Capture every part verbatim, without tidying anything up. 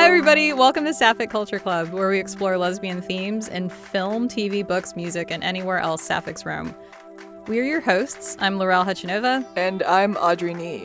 Hi, everybody. Welcome to Sapphic Culture Club, where we explore lesbian themes in film, T V, books, music, and anywhere else Sapphics roam. We are your hosts. I'm Laurel Hutchinova. And I'm Audrey Nee.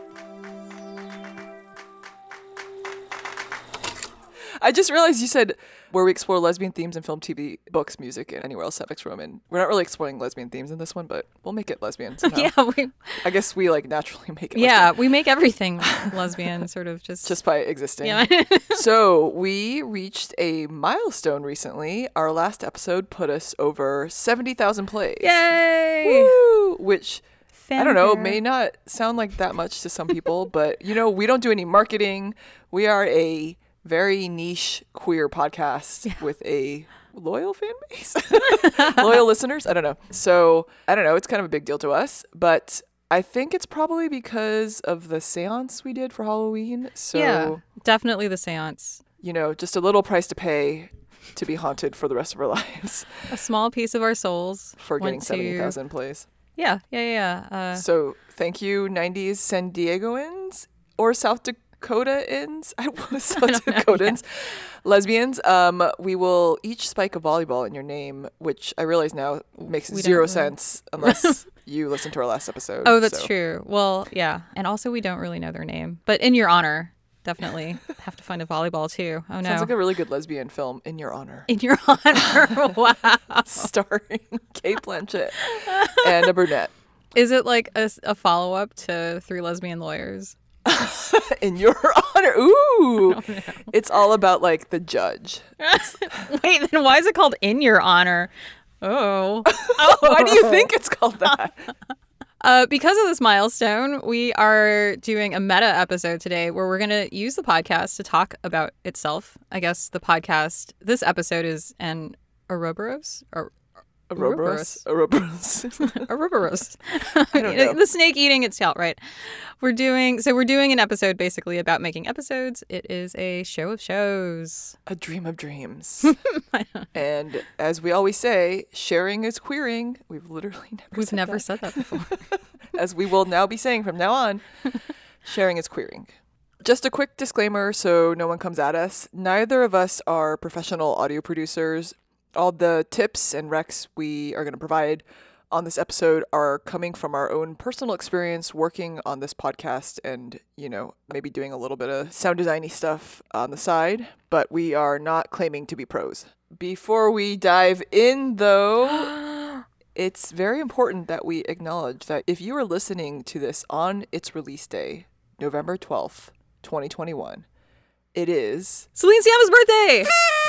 I just realized you said where we explore lesbian themes in film, T V, books, music, and anywhere else Sapphics roam. And we're not really exploring lesbian themes in this one, but we'll make it lesbian somehow. Yeah, we, I guess we like naturally make it yeah, lesbian. we make everything lesbian, sort of just Just by existing. Yeah. So we reached a milestone recently. Our last episode put us over seventy thousand plays. Yay! Woo! Which I don't know, Fanfare. may not sound like that much to some people, but you know, we don't do any marketing. We are a very niche queer podcast Yeah. with a loyal fan base, loyal listeners. I don't know. So I don't know. It's kind of a big deal to us, but I think it's probably because of the seance we did for Halloween. So, Yeah, definitely the seance. you know, just a little price to pay to be haunted for the rest of our lives A small piece of our souls for getting went to- seventy thousand plays. Yeah, yeah, yeah. yeah. Uh, So thank you, nineties San Diegoans or South Dakotaans. I was South know, Dakotans, lesbians. Um, we will each spike a volleyball in your name, which I realize now makes We zero don't really- sense unless you listen to our last episode. oh, that's so. true. Well, yeah. And also, we don't really know their name. But in your honor, definitely have to find a volleyball, too. Oh, no. Sounds like a really good lesbian film, In Your Honor, in your honor. Wow. starring Kate Blanchett and a brunette. Is it like a, a follow-up to Three Lesbian Lawyers? In Your Honor. Ooh. It's all about like the judge. Wait, then why is it called In Your Honor? Oh. Oh, why do you think it's called that? Uh, because of this milestone, we are doing a meta episode today where we're going to use the podcast to talk about itself. I guess the podcast, this episode is an Ouroboros? Or Ouroboros. Ouroboros. Ouroboros. I don't know. The snake eating its tail, right? We're doing, so we're doing an episode basically about making episodes. It is a show of shows. A dream of dreams. And as we always say, sharing is queering. We've literally never We've said never that. said that before. As we will now be saying from now on, sharing is queering. Just a quick disclaimer so no one comes at us. Neither of us are professional audio producers. All the tips and recs we are going to provide on this episode are coming from our own personal experience working on this podcast and, you know, maybe doing a little bit of sound designy stuff on the side, but we are not claiming to be pros. Before we dive in, though, it's very important that we acknowledge that if you are listening to this on its release day, November twelfth, twenty twenty-one, it is Celine Sciamma's birthday!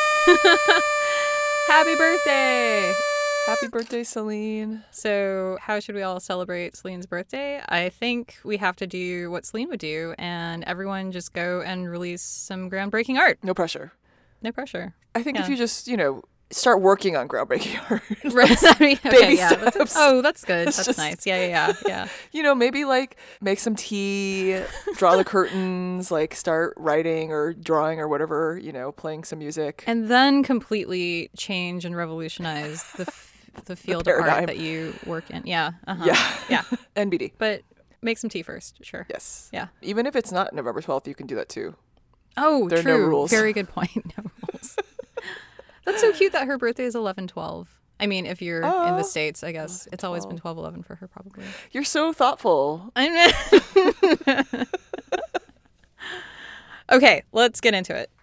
Happy birthday! Happy birthday, Celine. So how should we all celebrate Celine's birthday? I think we have to do what Celine would do and everyone just go and release some groundbreaking art. No pressure. No pressure. I think if Yeah. you just, you know, start working on groundbreaking art. Right. I mean, okay, baby yeah, that's- steps. Oh, that's good. It's That's just- nice. Yeah, yeah, yeah, yeah. You know, maybe like make some tea, draw the curtains, like start writing or drawing or whatever, you know, playing some music. And then completely change and revolutionize the f- the field of paradigm. art that you work in. Yeah. Uh-huh. Yeah. Yeah. N B D. But make some tea first. Sure. Yes. Yeah. Even if it's not November twelfth, you can do that too. Oh, There are no true. rules. Very good point. No rules. That's so cute that her birthday is eleven twelve. I mean, if you're in Oh, the States, I guess it's always been twelve eleven for her, probably. You're so thoughtful. I'm Okay, let's get into it.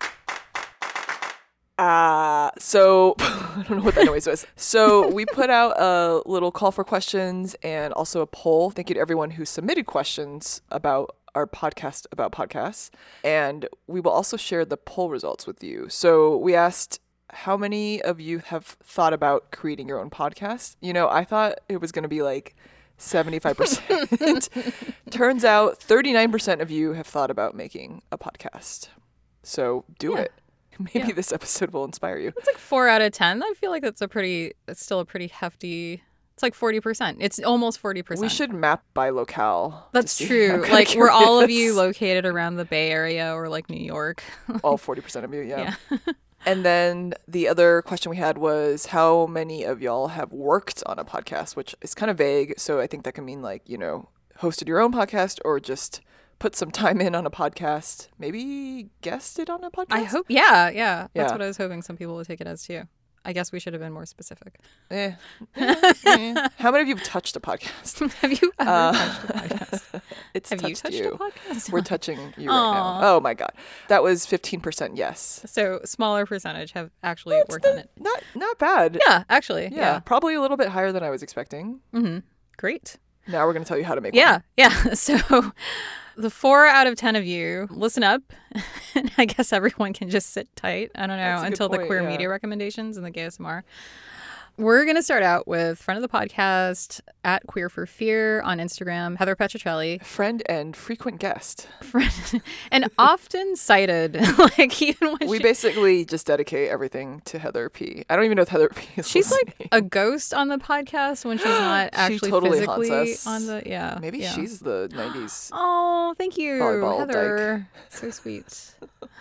Uh, so I don't know what that noise was. So we put out a little call for questions and also a poll. Thank you to everyone who submitted questions about our podcast about podcasts. And we will also share the poll results with you. So we asked how many of you have thought about creating your own podcast? You know, I thought it was going to be like seventy-five percent. Turns out thirty-nine percent of you have thought about making a podcast. So do Yeah. it. Maybe Yeah. this episode will inspire you. It's like four out of ten. I feel like that's a pretty, it's still a pretty hefty, it's like forty percent. It's almost forty percent. We should map by locale. to That's see. true. I'm kinda Like, were all of you curious. located around the Bay Area or like New York? All forty percent of you, yeah. Yeah. And then the other question we had was how many of y'all have worked on a podcast, which is kind of vague. So I think that can mean like, you know, hosted your own podcast or just put some time in on a podcast, maybe guested on a podcast. I hope. Yeah, yeah. That's Yeah. what I was hoping some people would take it as too. I guess we should have been more specific. Eh. Eh, eh. How many of you have touched a podcast? Have you ever Uh, touched a podcast? It's Have you touched touched you. a podcast? We're touching you Aw. right now. Oh my god, that was fifteen percent. Yes, So smaller percentage have actually That's worked the- on it. not not bad. Yeah, actually. yeah, Yeah. probably a little bit higher than I was expecting. Mm-hmm. Great. Now we're gonna tell you how to make Yeah, yeah. So the four out of ten of you, listen up. And I guess everyone can just sit tight. I don't know, That's a good until the point, queer yeah. media recommendations and the gay A S M R. We're going to start out with friend of the podcast, at Queer for Fear on Instagram, Heather Petricelli. one. Friend and frequent guest. Friend, and often cited, like even when We she, basically just dedicate everything to Heather P. I don't even know if Heather P is she's listening. like a ghost on the podcast when she's not She actually totally haunts physically us. on the, yeah. Maybe yeah. she's the nineties. Oh, thank you, volleyball Heather. So sweet.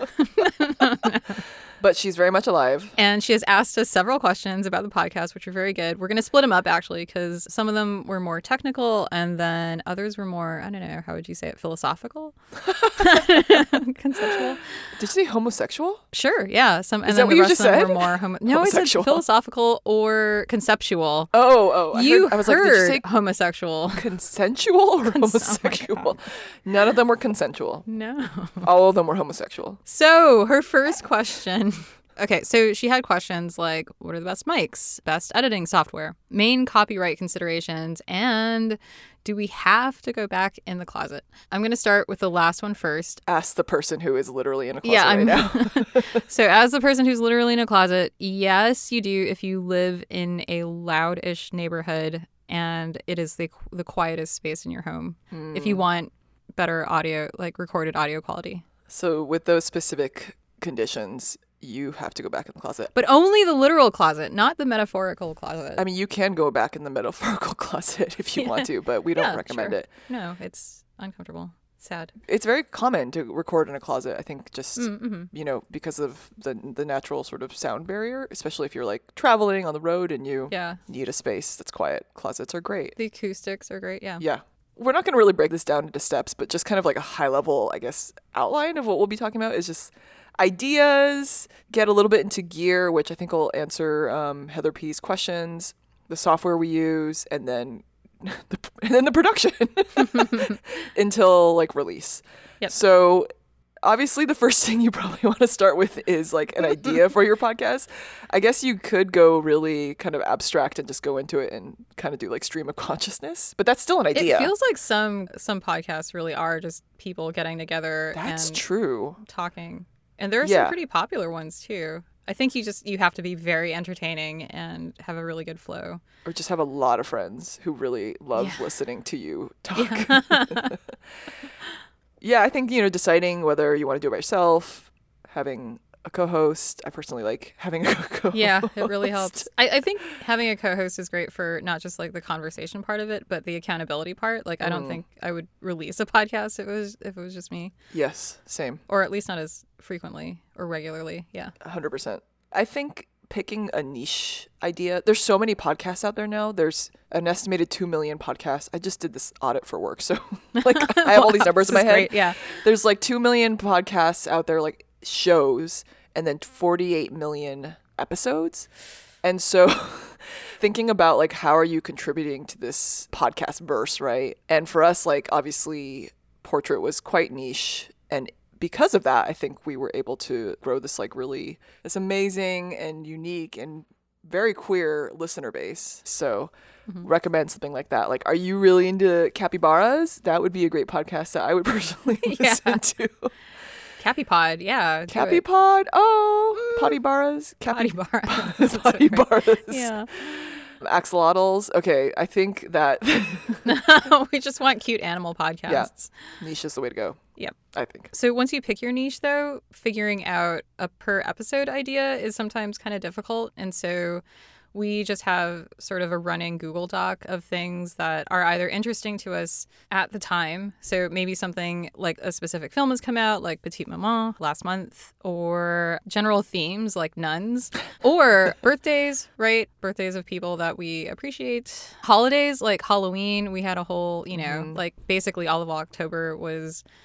But she's very much alive. And she has asked us several questions about the podcast, which are very good. We're going to split them up, actually, because some of them were more technical and then others were more, I don't know, how would you say it, philosophical? Conceptual? Did you say homosexual? Sure, yeah. Some, and Is then that what the you rest just of them said? were more homo- No, I Homosexual. said philosophical or conceptual. Oh, oh. I you heard, I was like, did you heard say homosexual. consensual or Cons- oh my homosexual? God. None of them were consensual. No. All of them were homosexual. So her first question. Okay, so she had questions like, what are the best mics, best editing software, main copyright considerations, and do we have to go back in the closet? I'm going to start with the last one first. Ask the person who is literally in a closet Yeah, right I'm- now. So as the person who's literally in a closet, yes, you do if you live in a loud-ish neighborhood and it is the the quietest space in your home. If you Hmm. want better audio, like recorded audio quality. So with those specific conditions, you have to go back in the closet. But only the literal closet, not the metaphorical closet. I mean, you can go back in the metaphorical closet if you Yeah. want to, but we don't Yeah, recommend sure. it. No, it's uncomfortable. Sad. It's very common to record in a closet, I think, just, Mm-hmm. you know, because of the the natural sort of sound barrier, especially if you're like traveling on the road and you Yeah. need a space that's quiet. Closets are great. The acoustics are great. Yeah. Yeah. We're not going to really break this down into steps, but just kind of like a high level, I guess, outline of what we'll be talking about is just ideas, get a little bit into gear, which I think will answer um, Heather P's questions, the software we use, and then the, and then the production until like release. Yep. So obviously the first thing you probably want to start with is like an idea for your podcast. I guess you could go really kind of abstract and just go into it and kind of do like stream of consciousness, but that's still an idea. It feels like some some podcasts really are just people getting together That's and true. talking. And there are Yeah. some pretty popular ones too. I think you just you have to be very entertaining and have a really good flow. Or just have a lot of friends who really love Yeah. listening to you talk. Yeah. Yeah, I think, you know, deciding whether you want to do it by yourself, having a co-host. I personally like having a co-host. Yeah, it really helps. I, I think having a co-host is great for not just like the conversation part of it, but the accountability part. Like I don't Mm. think I would release a podcast if it was if it was just me, Yes, same. or at least not as frequently or regularly. Yeah. one hundred percent. I think picking a niche idea. There's so many podcasts out there now. There's an estimated two million podcasts. I just did this audit for work. So like I have all these Wow, numbers in this my is head. great. Yeah. There's like two million podcasts out there, like shows, and then forty-eight million episodes. And so thinking about like, how are you contributing to this podcast verse, right? And for us, like obviously Portrait was quite niche, and because of that, I think we were able to grow this like really this amazing and unique and very queer listener base. So recommend something like that. Like, are you really into capybaras? That would be a great podcast that I would personally Yeah. listen to. Cappy Pod. Yeah. do Cappy it. Pod. Oh, potty baras. Potty Cappy bar. potty baras. Yeah. Axolotls. Okay, I think that We just want cute animal podcasts. niche is the way to go. Yep. I think. So once you pick your niche, though, figuring out a per episode idea is sometimes kind of difficult. And so we just have sort of a running Google Doc of things that are either interesting to us at the time. So maybe something like a specific film has come out, like Petite Maman last month, or general themes like nuns, or birthdays, right? Birthdays of people that we appreciate. Holidays like Halloween. We had a whole, you know, Mhm. like basically all of October was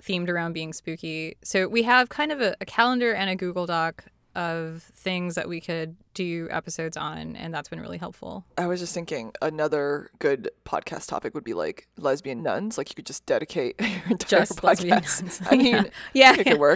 themed around being spooky. So we have kind of a, a calendar and a Google Doc of things that we could do episodes on, and that's been really helpful. I was just thinking another good podcast topic would be like lesbian nuns. Like you could just dedicate your entire Just lesbian podcast. nuns. I mean, Yeah. I think it could work.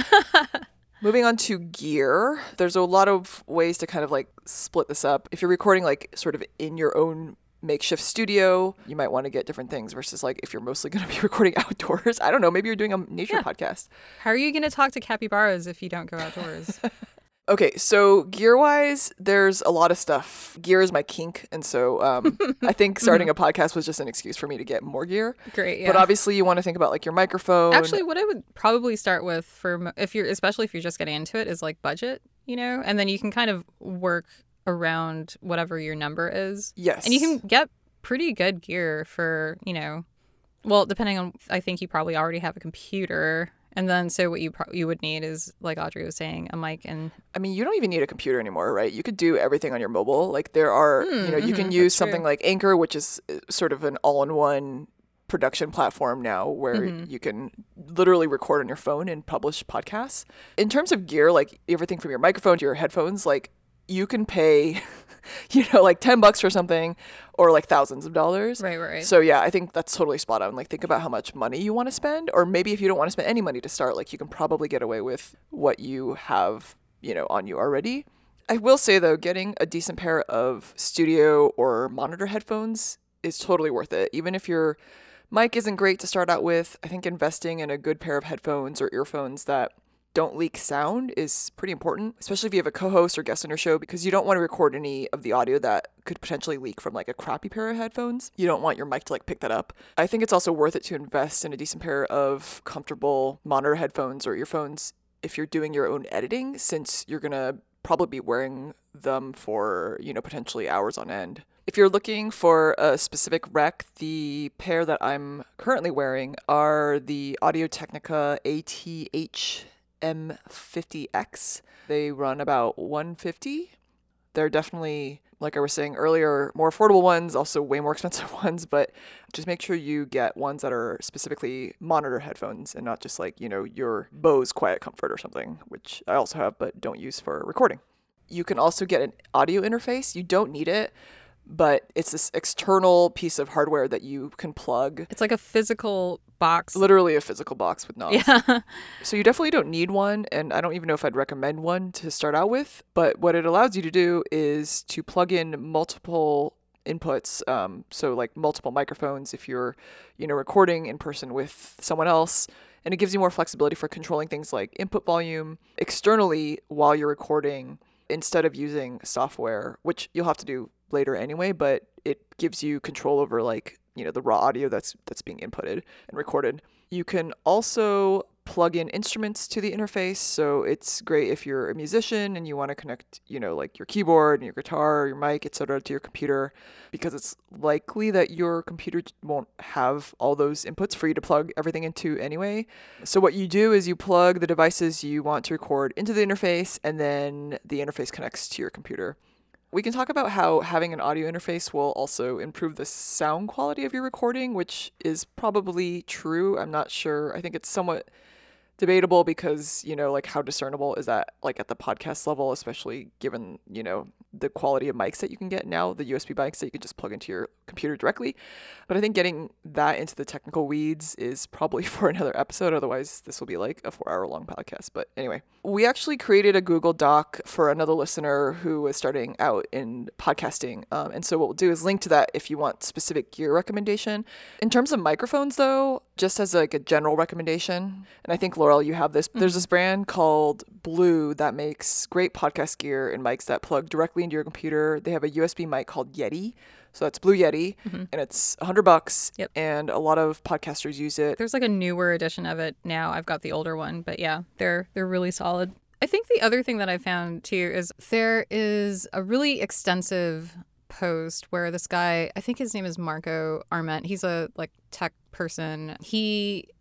Moving on to gear, there's a lot of ways to kind of like split this up. If you're recording like sort of in your own makeshift studio, you might want to get different things versus like if you're mostly going to be recording outdoors. I don't know, maybe you're doing a nature Yeah. podcast. How are you going to talk to capybaras if you don't go outdoors? Okay, so gear-wise, there's a lot of stuff. Gear is my kink, and so um, I think starting a podcast was just an excuse for me to get more gear. Great, yeah. But obviously, you want to think about like your microphone. Actually, what I would probably start with for mo- if you're, especially if you're just getting into it, is like budget, you know, and then you can kind of work around whatever your number is. Yes. And you can get pretty good gear for, you know, well, depending on, I think you probably already have a computer. And then so what you pro- you would need is, like Audrey was saying, a mic and... I mean, you don't even need a computer anymore, right? You could do everything on your mobile. Like there are, Mm, you know, you mhm, can use that's something true. like Anchor, which is uh, sort of an all-in-one production platform now where Mhm. you can literally record on your phone and publish podcasts. In terms of gear, like everything from your microphone to your headphones, like you can pay, you know, like ten bucks for something or like thousands of dollars. Right, right, right. So yeah, I think that's totally spot on. Like think about how much money you want to spend, or maybe if you don't want to spend any money to start, like you can probably get away with what you have, you know, on you already. I will say though, getting a decent pair of studio or monitor headphones is totally worth it. Even if your mic isn't great to start out with, I think investing in a good pair of headphones or earphones that don't leak sound is pretty important, especially if you have a co-host or guest on your show, because you don't want to record any of the audio that could potentially leak from like a crappy pair of headphones. You don't want your mic to like pick that up. I think it's also worth it to invest in a decent pair of comfortable monitor headphones or earphones if you're doing your own editing, since you're going to probably be wearing them for, you know, potentially hours on end. If you're looking for a specific rec, the pair that I'm currently wearing are the Audio-Technica A T H M fifty X. They run about one hundred fifty dollars. They're definitely, like I was saying earlier, more affordable ones, also way more expensive ones, but just make sure you get ones that are specifically monitor headphones and not just like, you know, your Bose Quiet Comfort or something, which I also have but don't use for recording. You can also get an audio interface. You don't need it, but it's this external piece of hardware that you can plug. It's like a physical box. Literally a physical box with knobs. Yeah. So you definitely don't need one, and I don't even know if I'd recommend one to start out with. But what it allows you to do is to plug in multiple inputs, um, so like multiple microphones if you're, you know, recording in person with someone else. And it gives you more flexibility for controlling things like input volume externally while you're recording instead of using software, which you'll have to do later anyway, but it gives you control over like, you know, the raw audio that's that's being inputted and recorded. You can also plug in instruments to the interface, so it's great if you're a musician and you want to connect, you know, like your keyboard and your guitar, your mic, et cetera, to your computer, because it's likely that your computer won't have all those inputs for you to plug everything into anyway. So what you do is you plug the devices you want to record into the interface, and then the interface connects to your computer. We can talk about how having an audio interface will also improve the sound quality of your recording, which is probably true. I'm not sure. I think it's somewhat debatable because, you know, like how discernible is that like at the podcast level, especially given, you know, the quality of mics that you can get now, the U S B mics that you can just plug into your computer directly. But I think getting that into the technical weeds is probably for another episode. Otherwise, this will be like a four hour long podcast. But anyway, we actually created a Google Doc for another listener who is starting out in podcasting. Um, and so what we'll do is link to that if you want specific gear recommendation. In terms of microphones, though, just as like a general recommendation, and I think Laurel, you have this, mm-hmm. There's this brand called Blue that makes great podcast gear and mics that plug directly into your computer. They have a U S B mic called Yeti. So that's Blue Yeti, mm-hmm. and it's a hundred bucks. Yep. And a lot of podcasters use it. There's like a newer edition of it now. I've got the older one, but yeah, they're they're really solid. I think the other thing that I found too is there is a really extensive post where this guy, I think his name is Marco Arment. He's a like tech person. He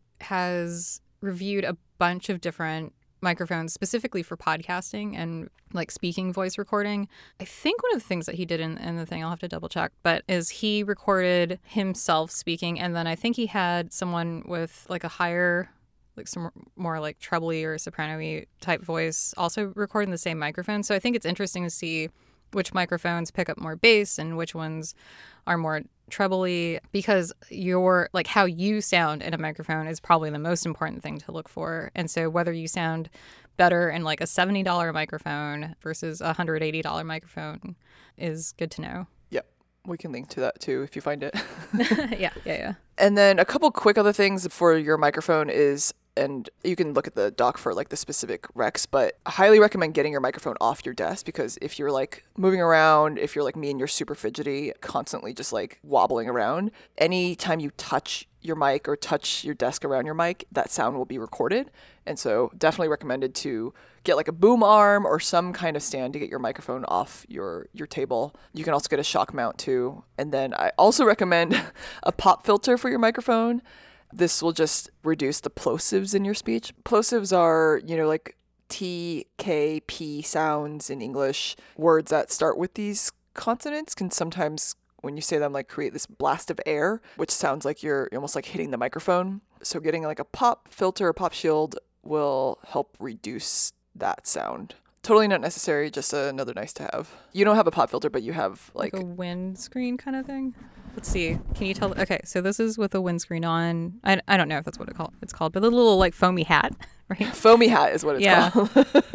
has reviewed a bunch of different microphones specifically for podcasting and like speaking voice recording. I think one of the things that he did in, in the thing, I'll have to double check, but is he recorded himself speaking, and then I think he had someone with like a higher like some more like trebly or soprano-y type voice also record in the same microphone. So I think it's interesting to see which microphones pick up more bass and which ones are more trebly, because your like how you sound in a microphone is probably the most important thing to look for. And so whether you sound better in like a seventy dollars microphone versus a one hundred eighty dollars microphone is good to know. Yep. We can link to that too if you find it. yeah, yeah, yeah. And then a couple quick other things for your microphone is, and you can look at the doc for like the specific recs, but I highly recommend getting your microphone off your desk, because if you're like moving around, if you're like me and you're super fidgety, constantly just like wobbling around, anytime you touch your mic or touch your desk around your mic, that sound will be recorded. And so definitely recommended to get like a boom arm or some kind of stand to get your microphone off your, your table. You can also get a shock mount too. And then I also recommend a pop filter for your microphone. This will just reduce the plosives in your speech. Plosives are, you know, like T, K, P sounds in English. Words that start with these consonants can sometimes, when you say them, like create this blast of air, which sounds like you're almost like hitting the microphone. So getting like a pop filter or pop shield will help reduce that sound. Totally not necessary, just another nice to have. You don't have a pop filter, but you have like, like a windscreen kind of thing. Let's see. Can you tell? Okay, so this is with a windscreen on. I, I don't know if that's what it call, it's called, but the little like foamy hat, right? Foamy hat is what it's yeah. called.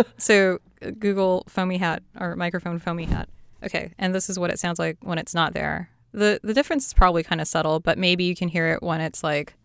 So uh, Google foamy hat or microphone foamy hat. Okay, and this is what it sounds like when it's not there. The the difference is probably kind of subtle, but maybe you can hear it when it's like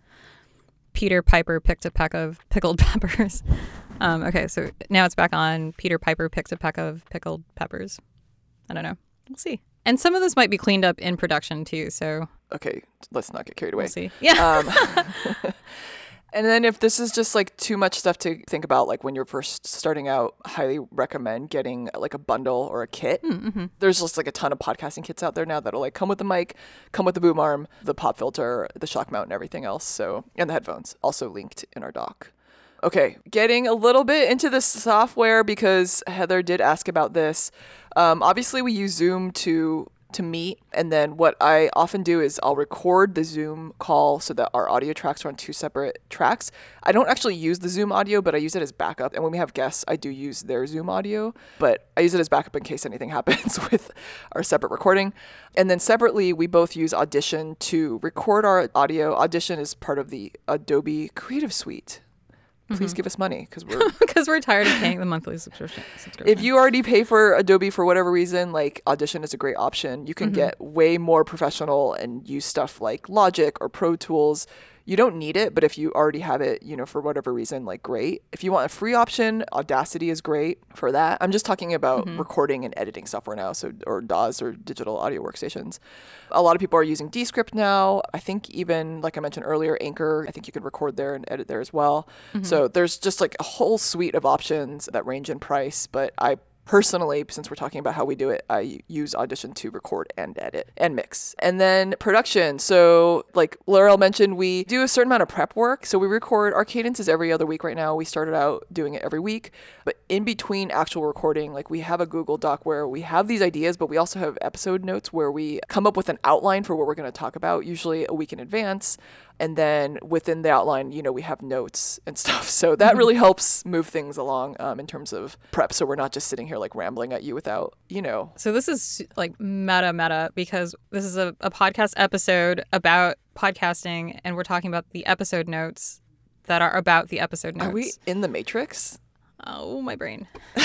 Peter Piper picked a peck of pickled peppers. Um, okay, so now it's back on. Peter Piper picked a peck of pickled peppers. I don't know. We'll see. And some of this might be cleaned up in production too, so... Okay, let's not get carried away. We'll see. Yeah. Um, and then if this is just like too much stuff to think about, like when you're first starting out, highly recommend getting like a bundle or a kit. Mm-hmm. There's just like a ton of podcasting kits out there now that'll like come with the mic, come with the boom arm, the pop filter, the shock mount, and everything else. So, and the headphones, also linked in our doc. Okay, getting a little bit into the software because Heather did ask about this. Um, obviously, we use Zoom to to meet, and then what I often do is I'll record the Zoom call so that our audio tracks are on two separate tracks. I don't actually use the Zoom audio, but I use it as backup. And when we have guests, I do use their Zoom audio, but I use it as backup in case anything happens with our separate recording. And then separately, we both use Audition to record our audio. Audition is part of the Adobe Creative Suite. Please mm-hmm. give us money because we're because we're tired of paying the monthly subscription. subscription. If you already pay for Adobe for whatever reason, like Audition is a great option. You can mm-hmm. get way more professional and use stuff like Logic or Pro Tools. You don't need it, but if you already have it, you know, for whatever reason, like great. If you want a free option, Audacity is great for that. I'm just talking about mm-hmm. recording and editing software now, so or D A Ws or digital audio workstations. A lot of people are using Descript now. I think even, like I mentioned earlier, Anchor, I think you can record there and edit there as well. Mm-hmm. So there's just like a whole suite of options that range in price, but I personally, since we're talking about how we do it, I use Audition to record and edit and mix. And then production. So like Laurel mentioned, we do a certain amount of prep work. So we record, our cadence is every other week right now. We started out doing it every week. But in between actual recording, like we have a Google Doc where we have these ideas, but we also have episode notes where we come up with an outline for what we're going to talk about, usually a week in advance. And then within the outline, you know, we have notes and stuff. So that really helps move things along um, in terms of prep. So we're not just sitting here like rambling at you without, you know. So this is like meta meta because this is a, a podcast episode about podcasting and we're talking about the episode notes that are about the episode notes. Are we in the Matrix? Oh, my brain.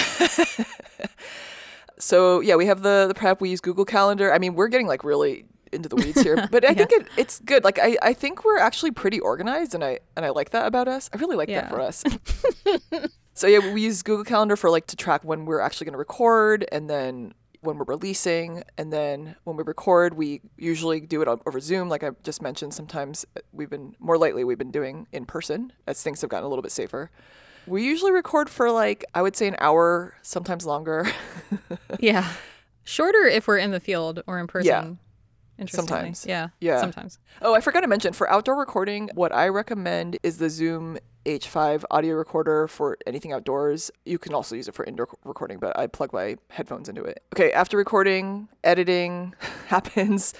So yeah, we have the, the prep. We use Google Calendar. I mean, we're getting like really into the weeds here, but I yeah. think it, it's good. Like I, I think we're actually pretty organized, and I and I like that about us. I really like yeah. that for us. So yeah, we use Google Calendar for like to track when we're actually going to record, and then when we're releasing, and then when we record, we usually do it over Zoom. Like I just mentioned, sometimes we've been more lately we've been doing in person as things have gotten a little bit safer. We usually record for like I would say an hour, sometimes longer. Yeah, shorter if we're in the field or in person. Yeah. Sometimes. Yeah. Yeah. Sometimes. Oh, I forgot to mention, for outdoor recording, what I recommend is the Zoom H five audio recorder for anything outdoors. You can also use it for indoor recording, but I plug my headphones into it. Okay, after recording, editing happens.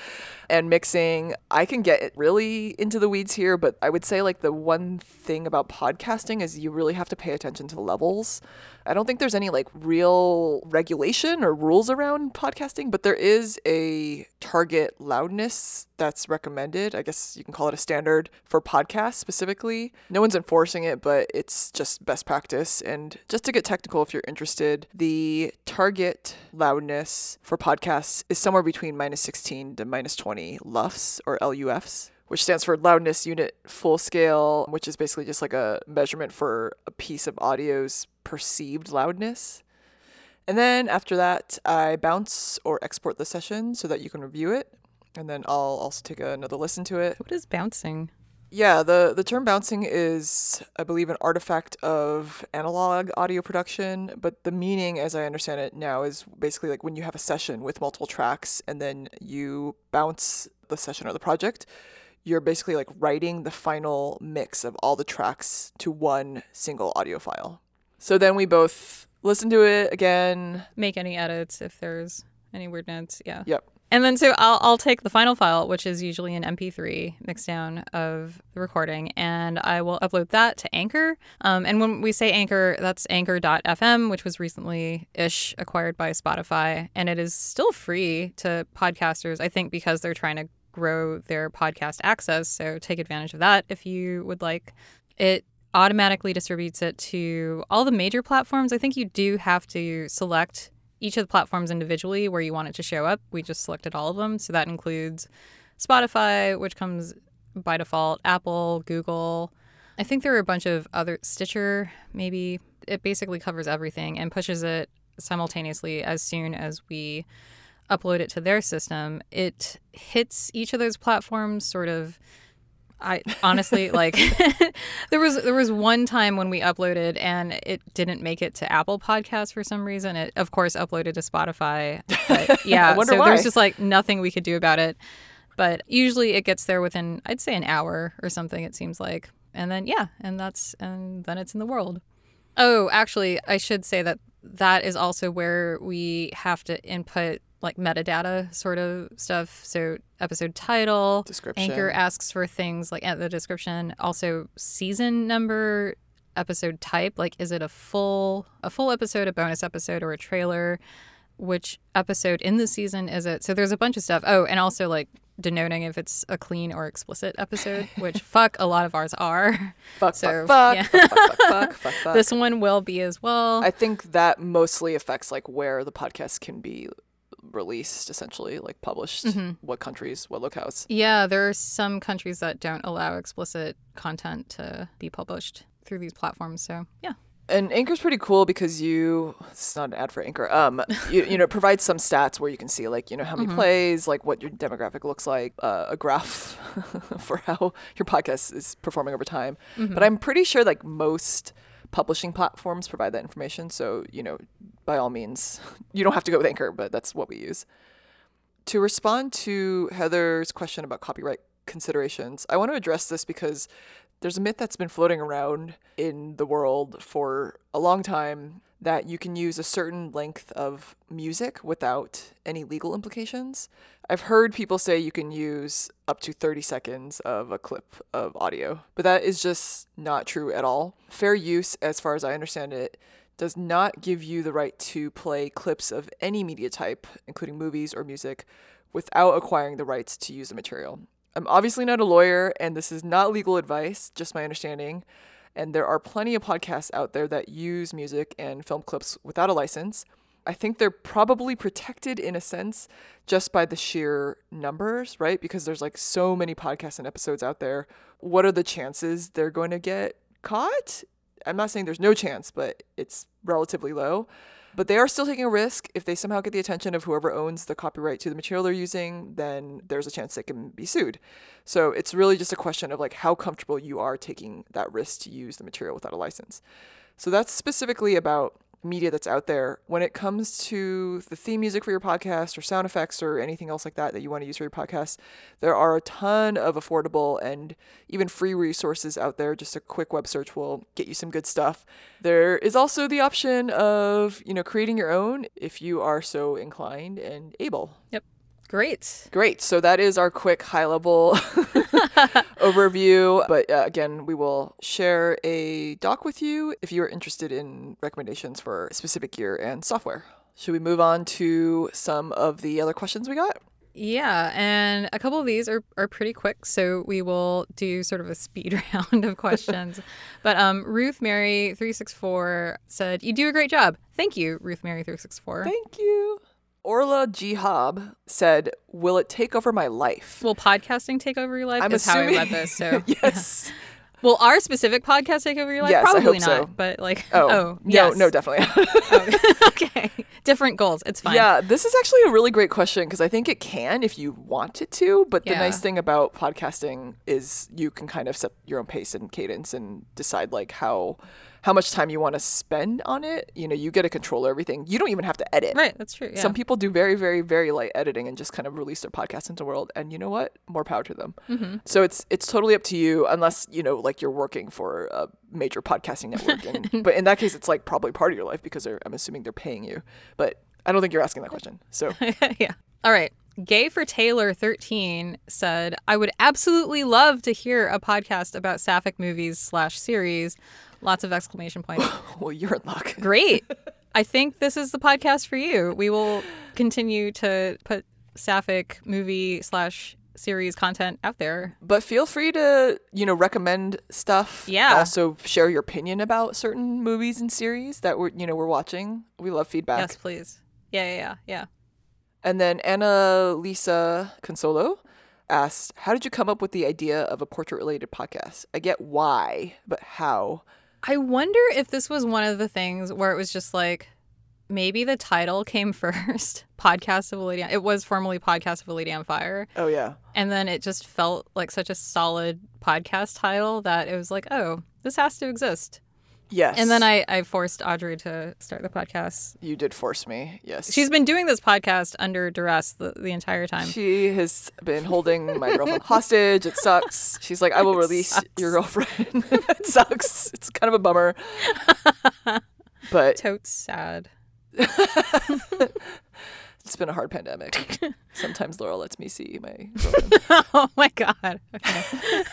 and mixing. I can get really into the weeds here, but I would say like the one thing about podcasting is you really have to pay attention to the levels. I don't think there's any like real regulation or rules around podcasting, but there is a target loudness that's recommended. I guess you can call it a standard for podcasts specifically. No one's enforcing it, but it's just best practice. And just to get technical, if you're interested, the target loudness for podcasts is somewhere between minus sixteen to minus twenty L U F S or L U Fs, which stands for loudness unit full scale, which is basically just like a measurement for a piece of audio's perceived loudness. And then after that, I bounce or export the session so that you can review it. And then I'll also take another listen to it. What is bouncing? Yeah, the, the term bouncing is, I believe, an artifact of analog audio production, but the meaning, as I understand it now, is basically like when you have a session with multiple tracks and then you bounce the session or the project, you're basically like writing the final mix of all the tracks to one single audio file. So then we both listen to it again. Make any edits if there's any weird notes. Yeah. Yep. And then so I'll I'll take the final file, which is usually an M P three mixdown of the recording, and I will upload that to Anchor. Um, and when we say Anchor, that's anchor dot f m, which was recently-ish acquired by Spotify, and it is still free to podcasters, I think, because they're trying to grow their podcast access. So take advantage of that if you would like. It automatically distributes it to all the major platforms. I think you do have to select each of the platforms individually where you want it to show up. We just selected all of them. So that includes Spotify, which comes by default, Apple, Google. I think there are a bunch of other, Stitcher, maybe. It basically covers everything and pushes it simultaneously as soon as we upload it to their system. It hits each of those platforms sort of, I honestly like there was there was one time when we uploaded and it didn't make it to Apple Podcasts for some reason. It of course uploaded to Spotify. But yeah, I wonder so why. there's just like nothing we could do about it. But usually it gets there within, I'd say, an hour or something, it seems like. And then yeah, and that's and then it's in the world. Oh, actually, I should say that that is also where we have to input like metadata sort of stuff. So episode title, Description. Anchor asks for things like uh, the description, also season number, episode type, like is it a full a full episode, a bonus episode, or a trailer? Which episode in the season is it? So there's a bunch of stuff. Oh, and also like denoting if it's a clean or explicit episode, which fuck a lot of ours are. Fuck, So, fuck, fuck, yeah. fuck, fuck, fuck, fuck, fuck. This one will be as well. I think that mostly affects like where the podcast can be released, essentially, like published, Mm-hmm. what countries, what locales. Yeah, there are some countries that don't allow explicit content to be published through these platforms. So yeah. And Anchor's pretty cool because you, it's not an ad for Anchor, um, you, you know, it provides some stats where you can see like, you know, how many Mm-hmm. plays, like what your demographic looks like, uh, a graph for how your podcast is performing over time. Mm-hmm. But I'm pretty sure like most publishing platforms provide that information. So, you know, by all means, you don't have to go with Anchor, but that's what we use. To respond to Heather's question about copyright considerations, I want to address this because there's a myth that's been floating around in the world for a long time that you can use a certain length of music without any legal implications. I've heard people say you can use up to thirty seconds of a clip of audio, but that is just not true at all. Fair use, as far as I understand it, does not give you the right to play clips of any media type, including movies or music, without acquiring the rights to use the material. I'm obviously not a lawyer, and this is not legal advice, just my understanding. And there are plenty of podcasts out there that use music and film clips without a license. I think they're probably protected in a sense just by the sheer numbers, right? Because there's like so many podcasts and episodes out there. What are the chances they're going to get caught? I'm not saying there's no chance, but it's relatively low. But they are still taking a risk. If they somehow get the attention of whoever owns the copyright to the material they're using, then there's a chance they can be sued. So it's really just a question of like how comfortable you are taking that risk to use the material without a license. So that's specifically about media that's out there. When it comes to the theme music for your podcast or sound effects or anything else like that that you want to use for your podcast, there are a ton of affordable and even free resources out there. Just a quick web search will get you some good stuff. There is also the option of, you know, creating your own if you are so inclined and able. Yep. Great. Great. So that is our quick high-level overview. But uh, again, we will share a doc with you if you're interested in recommendations for specific gear and software. Should we move on to some of the other questions we got? Yeah, and a couple of these are, are pretty quick, so we will do sort of a speed round of questions. But um, Ruth Mary three six four said, "You do a great job." Thank you, Ruth Mary three six four. Thank you. Orla Jihab said, "Will it take over my life?" Will podcasting take over your life? I'm is assuming... how I read this. So yes. Yeah. Will our specific podcast take over your life? Yes, Probably I hope not. so. But like, oh, oh no, yes. no, definitely. oh, okay, different goals. It's fine. Yeah, this is actually a really great question because I think it can if you want it to. But the Yeah. nice thing about podcasting is you can kind of set your own pace and cadence and decide like how how much time you want to spend on it. You know, you get to control everything. You don't even have to edit. Right, that's true. Yeah. Some people do very, very, very light editing and just kind of release their podcast into the world. And you know what? More power to them. Mm-hmm. So it's it's totally up to you, unless, you know, like you're working for a major podcasting network. And, but in that case, it's like probably part of your life because they're, I'm assuming they're paying you. But I don't think you're asking that question. So yeah. All right. Gay for Taylor thirteen said, "I would absolutely love to hear a podcast about sapphic movies slash series." Lots of exclamation points. Well, you're in luck. Great. I think this is the podcast for you. We will continue to put sapphic movie slash series content out there. But feel free to, you know, recommend stuff. Yeah. Also share your opinion about certain movies and series that we're, you know, we're watching. We love feedback. Yes, please. Yeah, yeah, yeah, yeah. And then Anna Lisa Consolo asked, "How did you come up with the idea of a portrait-related podcast? I get why, but how?" I wonder if this was one of the things where it was just like, maybe the title came first. Podcast of a Lady on, it was formerly Podcast of a Lady on Fire. Oh, yeah. And then it just felt like such a solid podcast title that it was like, oh, this has to exist. Yes. And then I, I forced Audrey to start the podcast. You did force me, yes. She's been doing this podcast under duress the, the entire time. She has been holding my girlfriend hostage. It sucks. She's like, "I will release your girlfriend." It sucks. It's kind of a bummer. But Totes sad. it's been a hard pandemic. Sometimes Laura lets me see my girlfriend. Oh my God. Okay.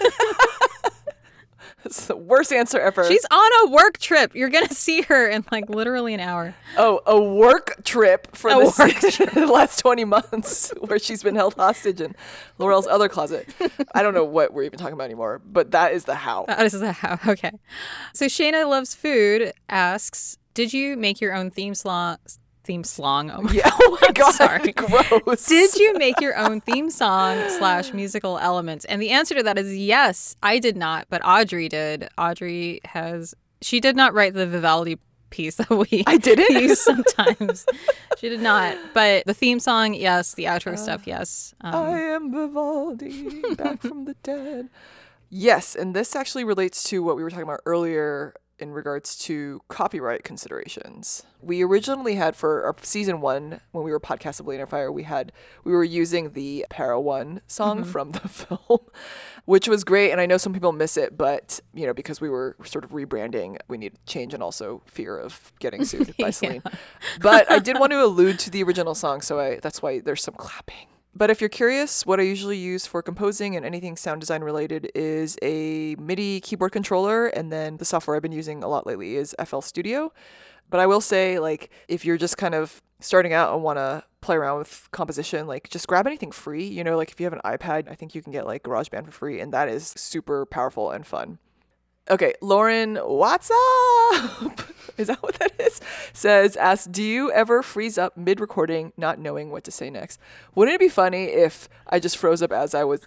It's the worst answer ever. She's on a work trip. You're going to see her in like literally an hour. Oh, a work trip for A this, work trip. the last twenty months where she's been held hostage in Laurel's other closet. I don't know what we're even talking about anymore, but that is the how. Uh, this is a how. Okay. So Shayna Loves Food asks, "Did you make your own theme song?" Theme song. Oh my, Yeah. Oh my God. sorry. Gross. Did you make your own theme song slash musical elements? And the answer to that is yes. I did not, but Audrey did. Audrey has. She did not write the Vivaldi piece that we I didn't? use sometimes. She did not. But the theme song, yes. The outro uh, stuff, yes. Um, I am Vivaldi, back from the dead. Yes, and this actually relates to what we were talking about earlier in regards to copyright considerations. We originally had for our season one, when we were Podcast of Lady on Fire, we had we were using the Para One song mm-hmm. from the film, which was great. And I know some people miss it, but you know, because we were sort of rebranding, we needed change and also fear of getting sued by Celine. Yeah. But I did want to allude to the original song, so I that's why there's some clapping. But if you're curious, what I usually use for composing and anything sound design related is a MIDI keyboard controller, and then the software I've been using a lot lately is F L Studio. But I will say, like, if you're just kind of starting out and want to play around with composition, like, just grab anything free. You know, like if you have an iPad, I think you can get like GarageBand for free, and that is super powerful and fun. Okay, Lauren, what's up? Is that what that is? Says, asks, "Do you ever freeze up mid-recording, not knowing what to say next?" Wouldn't it be funny if I just froze up as I was...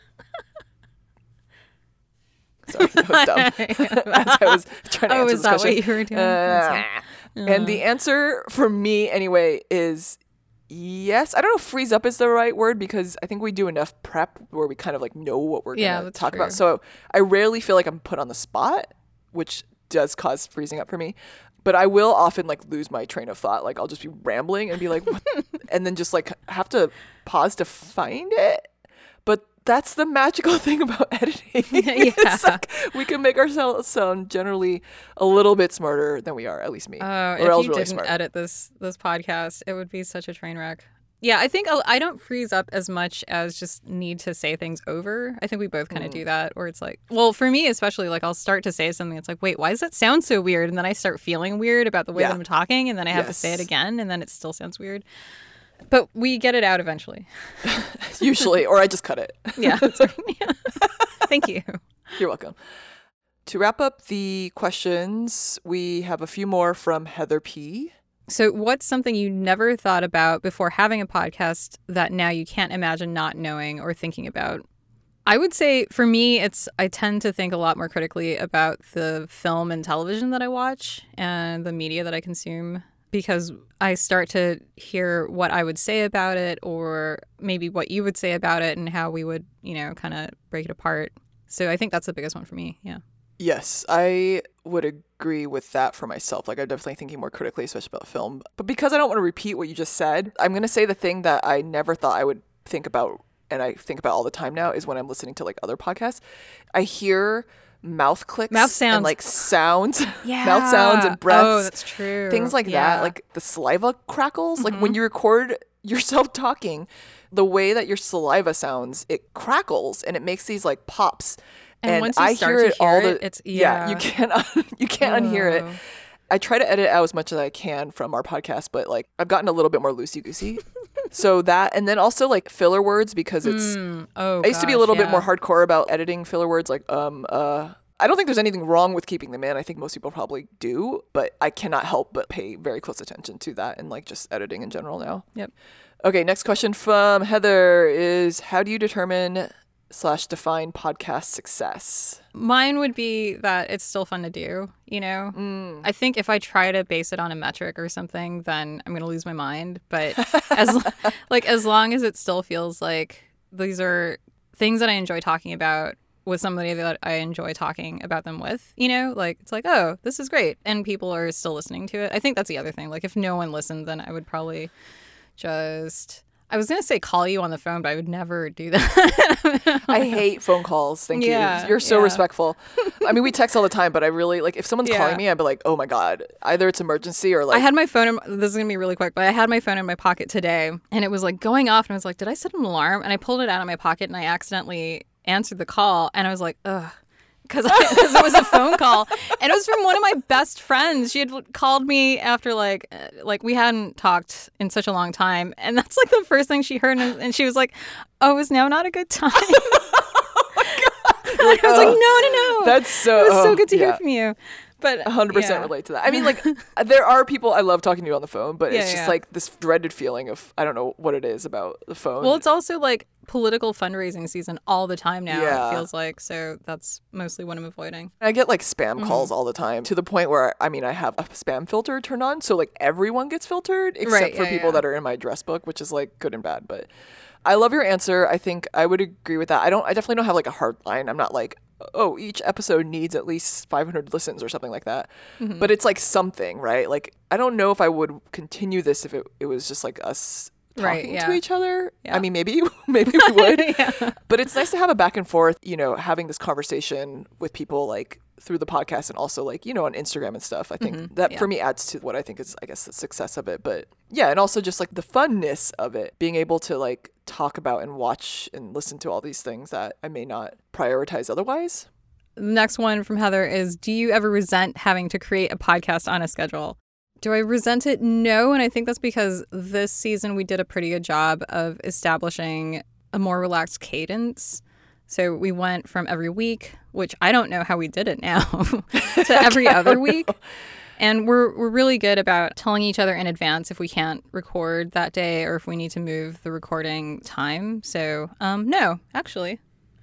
Sorry, that was dumb. As I was trying to oh, answer is this that question. what you were doing? Uh, and the answer for me, anyway, is yes. I don't know if freeze up is the right word because I think we do enough prep where we kind of like know what we're yeah, going to talk true. about. So I rarely feel like I'm put on the spot, which does cause freezing up for me. But I will often like lose my train of thought. Like I'll just be rambling and be like, what? And then just like have to pause to find it. But that's the magical thing about editing. Yeah. It's like we can make ourselves sound generally a little bit smarter than we are, at least me. Oh, or if else you really didn't smart. edit this this podcast, it would be such a train wreck. Yeah, I think I'll, I don't freeze up as much as just need to say things over. I think we both kind of mm. do that, or it's like, well, for me especially, like I'll start to say something. It's like, wait, why does that sound so weird? And then I start feeling weird about the way yeah. that I'm talking, and then I have yes. to say it again, and then it still sounds weird. But we get it out eventually. Usually, or I just cut it. Yeah, that's right. Yeah. Thank you. You're welcome. To wrap up the questions, we have a few more from Heather P. So what's something you never thought about before having a podcast that now you can't imagine not knowing or thinking about? I would say for me, it's I tend to think a lot more critically about the film and television that I watch and the media that I consume, because I start to hear what I would say about it, or maybe what you would say about it, and how we would, you know, kind of break it apart. So I think that's the biggest one for me. Yeah. Yes, I would agree with that for myself. Like, I'm definitely thinking more critically, especially about film. But because I don't want to repeat what you just said, I'm going to say the thing that I never thought I would think about, and I think about all the time now, is when I'm listening to like other podcasts. I hear mouth clicks, mouth sounds, and like sounds, yeah. mouth sounds and breaths. Oh, that's true. Things like yeah. that, like the saliva crackles. Mm-hmm. Like when you record yourself talking, the way that your saliva sounds, it crackles and it makes these like pops. And, and once you I start hear to it hear all it, the it's yeah. yeah you can't un- you can't Whoa. unhear it. I try to edit out as much as I can from our podcast, but like I've gotten a little bit more loosey goosey. So that, and then also like filler words, because it's mm. oh, I used gosh, to be a little yeah. bit more hardcore about editing filler words. Like um uh I don't think there's anything wrong with keeping them in. I think most people probably do, but I cannot help but pay very close attention to that and like just editing in general now. Yep. Okay, next question from Heather is, how do you determine slash define podcast success? Mine would be that it's still fun to do, you know? Mm. I think if I try to base it on a metric or something, then I'm going to lose my mind. But as like as long as it still feels like these are things that I enjoy talking about with somebody that I enjoy talking about them with, you know? Like, it's like, oh, this is great. And people are still listening to it. I think that's the other thing. Like, if no one listened, then I would probably just... I was going to say call you on the phone, but I would never do that. I hate phone calls. Thank yeah, you. You're so yeah. respectful. I mean, we text all the time, but I really, like, if someone's yeah. calling me, I'd be like, oh my God, either it's emergency or like. I had my phone, in, this is going to be really quick, but I had my phone in my pocket today, and it was like going off, and I was like, did I set an alarm? And I pulled it out of my pocket, and I accidentally answered the call, and I was like, ugh. Because it was a phone call, and it was from one of my best friends. She had called me after like uh, like we hadn't talked in such a long time, and that's like the first thing she heard, and, and she was like, "Oh, is now not a good time?" Oh my God. Like, I was oh, like, "No, no, no." That's so. It was so oh, good to yeah. hear from you. But one hundred percent yeah. relate to that. I mean, like, there are people I love talking to you on the phone, but yeah, it's just yeah. like this dreaded feeling of, I don't know what it is about the phone. Well, it's also like political fundraising season all the time now, yeah. it feels like. So that's mostly what I'm avoiding. I get like spam mm-hmm. calls all the time, to the point where, I mean, I have a spam filter turned on. So like everyone gets filtered except right, for yeah, people yeah. that are in my address book, which is like good and bad. But I love your answer. I think I would agree with that. I don't, I definitely don't have like a hard line. I'm not like, oh, each episode needs at least five hundred listens or something like that. Mm-hmm. But it's like something, right? Like, I don't know if I would continue this if it, it was just like us talking right, yeah. to each other. Yeah. I mean, maybe, maybe we would. yeah. But it's nice to have a back and forth, you know, having this conversation with people like through the podcast and also like, you know, on Instagram and stuff. I think mm-hmm. that yeah. for me adds to what I think is, I guess, the success of it. But yeah, and also just like the funness of it, being able to like talk about and watch and listen to all these things that I may not prioritize otherwise. The next one from Heather is, do you ever resent having to create a podcast on a schedule? Do I resent it? No. And I think that's because this season we did a pretty good job of establishing a more relaxed cadence. So we went from every week, which I don't know how we did it now, to every other week. And we're we're really good about telling each other in advance if we can't record that day or if we need to move the recording time. So um, no, actually.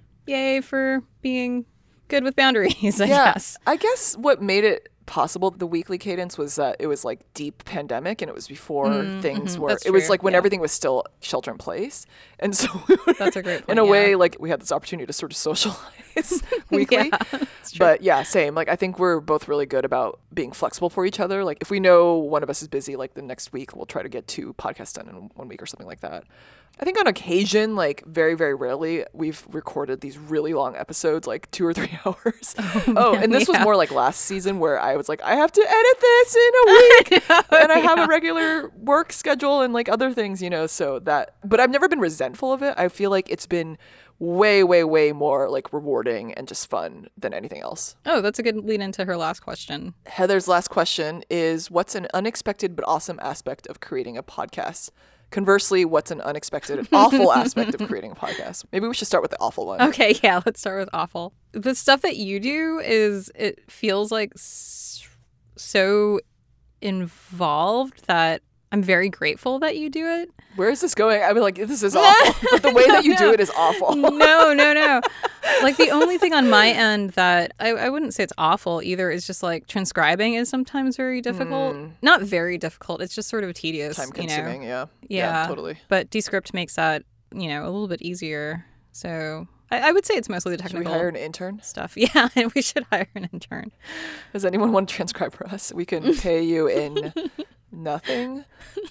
Yay for being good with boundaries, I yeah, guess. I guess what made it possible, the weekly cadence, was that it was like deep pandemic and it was before mm, things mm-hmm, were, it true. was like when yeah. everything was still shelter in place. And so that's a great point, in a yeah. way, like we had this opportunity to sort of socialize weekly. Yeah, but yeah, same. Like I think we're both really good about being flexible for each other. Like if we know one of us is busy, like the next week we'll try to get two podcasts done in one week or something like that. I think on occasion, like very, very rarely, we've recorded these really long episodes, like two or three hours. Oh, oh man, and this yeah. was more like last season where I was like, I have to edit this in a week. know, and I have yeah. a regular work schedule and like other things, you know, so that, but I've never been resentful of it. I feel like it's been way, way, way more like rewarding and just fun than anything else. Oh, that's a good lead into her last question. Heather's last question is, what's an unexpected but awesome aspect of creating a podcast? Conversely, what's an unexpected and awful aspect of creating a podcast? Maybe we should start with the awful one. Okay, yeah, let's start with awful. The stuff that you do is, it feels like s- so involved that I'm very grateful that you do it. Where is this going? I mean, like, this is awful. But the way that you No. do it is awful. No, no, no. Like, the only thing on my end that I, I wouldn't say it's awful either is just like transcribing is sometimes very difficult. Mm. Not very difficult. It's just sort of tedious. Time you know? consuming, yeah. Yeah. totally. But Descript makes that, you know, a little bit easier. So I, I would say it's mostly the Should we technical hire an intern? stuff. Yeah, and we should hire an intern. Does anyone want to transcribe for us? We can pay you in nothing.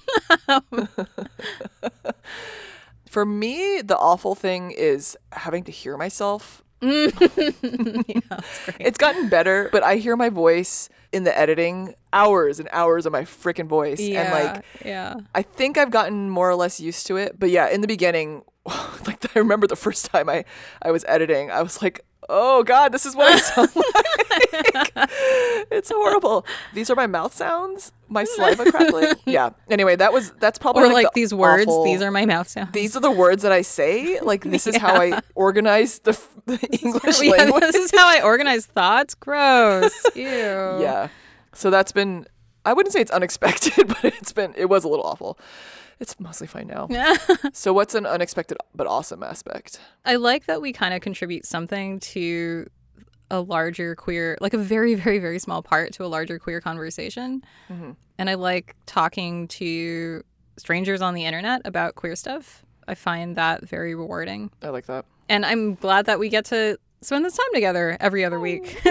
For me, the awful thing is having to hear myself. Yeah, that's great. It's gotten better, but I hear my voice in the editing, hours and hours of my freaking voice. Yeah, And like, yeah. I think I've gotten more or less used to it. But yeah, in the beginning, like I remember the first time I, I was editing, I was like, oh God, this is what I sound like. It's horrible. These are my mouth sounds, my saliva crackling. Yeah. Anyway, that was, that's probably Or like, like the these words, awful- these are my mouth sounds. These are the words that I say. Like, this is how I organize the, the English Yeah, language. this is how I organize thoughts. Gross. Ew. Yeah. So that's been, I wouldn't say it's unexpected, but it's been, it was a little awful. It's mostly fine now. So what's an unexpected but awesome aspect? I like that we kind of contribute something to a larger queer, like a very, very, very small part to a larger queer conversation. Mm-hmm. And I like talking to strangers on the internet about queer stuff. I find that very rewarding. I like that. And I'm glad that we get to spend this time together every other week.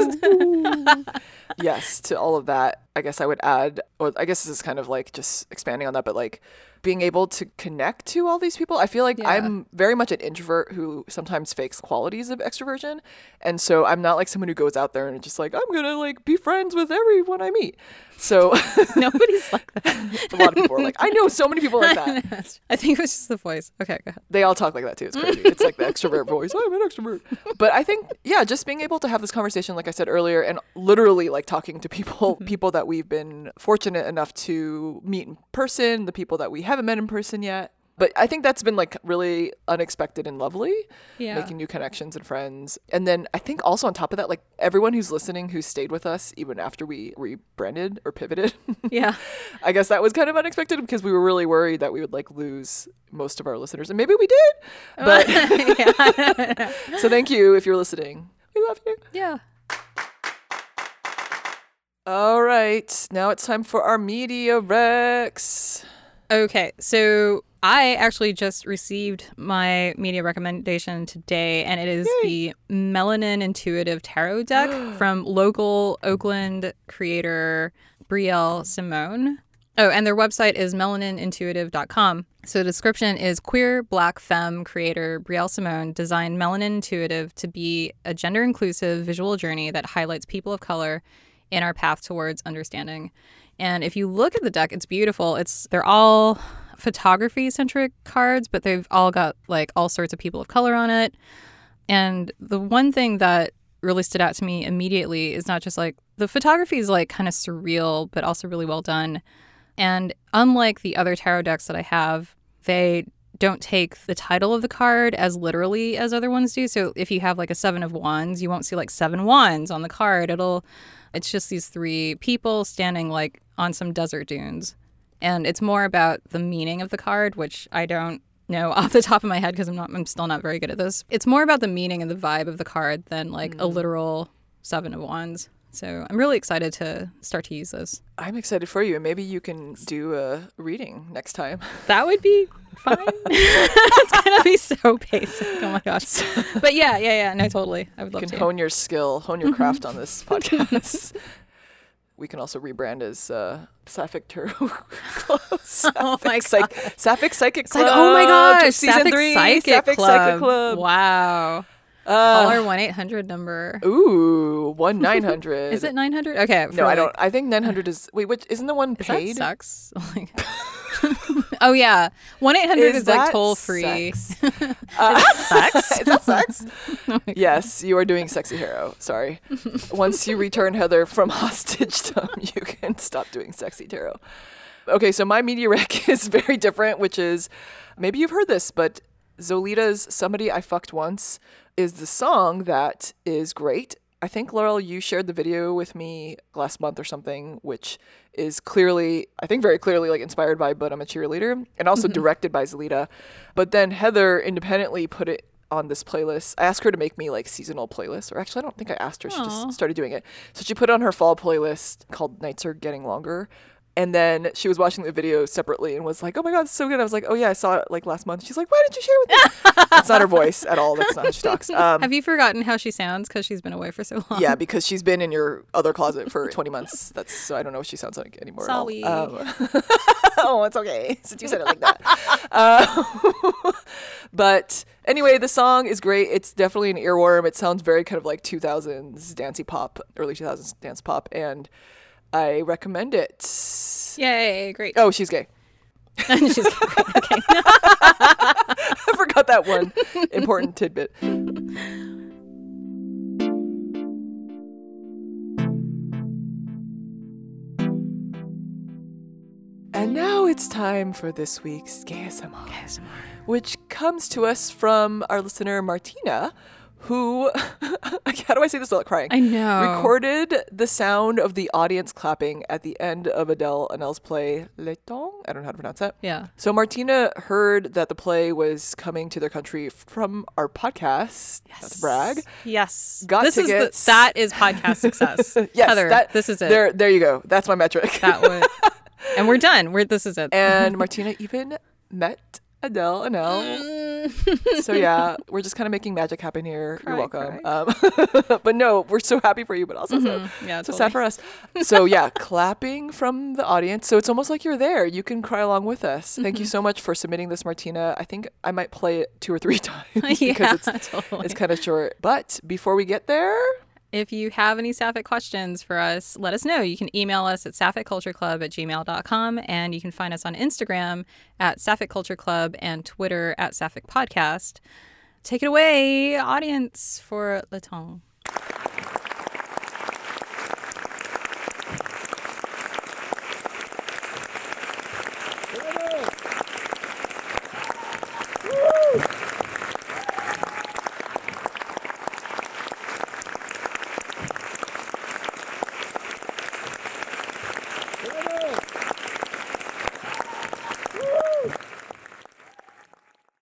Yes, to all of that, I guess I would add, or I guess this is kind of like just expanding on that, but like being able to connect to all these people. I feel like Yeah. I'm very much an introvert who sometimes fakes qualities of extroversion. And so I'm not like someone who goes out there and just like, I'm going to like be friends with everyone I meet. So Nobody's like that. a lot of people are like, I know so many people like that. I think it was just the voice. Okay, go ahead. They all talk like that too. It's crazy. It's like the extrovert voice. I'm an extrovert. But I think, yeah, just being able to have this conversation, like I said earlier, and literally like talking to people, people that we've been fortunate enough to meet in person, the people that we haven't met in person yet. But I think that's been like really unexpected and lovely, Yeah. making new connections and friends. And then I think also on top of that, like everyone who's listening who stayed with us even after we rebranded or pivoted. Yeah. I guess that was kind of unexpected because we were really worried that we would like lose most of our listeners, and maybe we did. But Yeah. so thank you if you're listening. We love you. Yeah. All right, now it's time for our media recs. Okay, so I actually just received my media recommendation today, and it is the Melanin Intuitive Tarot deck from local Oakland creator Brielle Simone. Oh, and their website is melanin intuitive dot com. So the description is queer black femme creator Brielle Simone designed Melanin Intuitive to be a gender-inclusive visual journey that highlights people of color in our path towards understanding. And if you look at the deck, it's beautiful. It's they're all photography-centric cards, but they've all got like all sorts of people of color on it. And the one thing that really stood out to me immediately is not just like the photography is like kind of surreal, but also really well done. And unlike the other tarot decks that I have, they don't take the title of the card as literally as other ones do. So if you have like a seven of wands, you won't see like seven wands on the card. It'll It's just these three people standing like on some desert dunes. And it's more about the meaning of the card, which I don't know off the top of my head because I'm not I'm still not very good at this. It's more about the meaning and the vibe of the card than like mm. a literal seven of wands. So I'm really excited to start to use this. I'm excited for you, and maybe you can do a reading next time. That would be fine. It's gonna be so basic. Oh my gosh. But yeah, yeah, yeah. No, totally. I would love to. You can to. hone your skill, hone your craft on this podcast. We can also rebrand as uh, Sapphic Tarot Club. Oh my god. Psych- Sapphic Psychic Club. Like, oh my gosh. Season Sapphic three. Psychic Sapphic Club. Psychic Club. Wow. Call our one eight hundred number. Ooh, one nine hundred. Is it nine hundred? Okay. No, I don't. I think nine hundred is. Wait, which isn't the one Is paid? that sucks? Like, oh yeah, one eight hundred Is is like that toll free. sex? Is Uh, that sex? Is that sex? Oh my Yes, you are doing Sexy Tarot. Sorry. Once you return Heather from hostage-dom, you can stop doing Sexy Tarot. Okay, so my media rec is very different, which is, maybe you've heard this, but Zolita's Somebody I Fucked Once is the song that is great. I think, Laurel, you shared the video with me last month or something, which is clearly, I think very clearly, like inspired by But I'm a Cheerleader, and also Mm-hmm. directed by Zolita. But then Heather independently put it on this playlist. I asked her to make me like seasonal playlists, or actually I don't think I asked her. She Aw. just started doing it. So she put it on her fall playlist called Nights Are Getting Longer. And then she was watching the video separately and was like, oh my God, it's so good. I was like, oh yeah, I saw it like last month. She's like, why didn't you share it with me? That's not her voice at all. That's not how she talks. Um, Have you forgotten how she sounds because she's been away for so long? yeah, because she's been in your other closet for twenty months. That's so I don't know what she sounds like anymore. at all. Sorry. Um, oh, it's okay since you said it like that. Uh, but anyway, the song is great. It's definitely an earworm. It sounds very kind of like two thousands dancey pop, early two thousands dance pop, and I recommend it. Yay! Great. Oh, she's gay. She's great. Okay. I forgot that one important tidbit. And now it's time for this week's Gay S M R, A S M R. which comes to us from our listener Martina, who, how do I say this without crying? I know. Recorded the sound of the audience clapping at the end of Adele Anel's play Le Temps. I don't know how to pronounce that. Yeah. So Martina heard that the play was coming to their country from our podcast. Yes. Not to brag. Yes. Got this tickets. Is the, that is podcast success. Yes, Heather, that- this is it. There, there you go. That's my metric. That was, and we're done. We're this is it. And Martina even met Adele Anel. So yeah, we're just kind of making magic happen here. Cry, You're welcome. Um, but no, we're so happy for you, but also so, Mhm. Yeah, so totally. sad for us. So yeah, clapping from the audience. So it's almost like you're there. You can cry along with us. Thank you so much for submitting this, Martina. I think I might play it two or three times because yeah, it's totally. it's kind of short. But before we get there, If you have any Sapphic questions for us, let us know. You can email us at sapphic culture club at gmail dot com, and you can find us on Instagram at Sapphic Culture Club and Twitter at Sapphic Podcast. Take it away, audience, for Le Temps.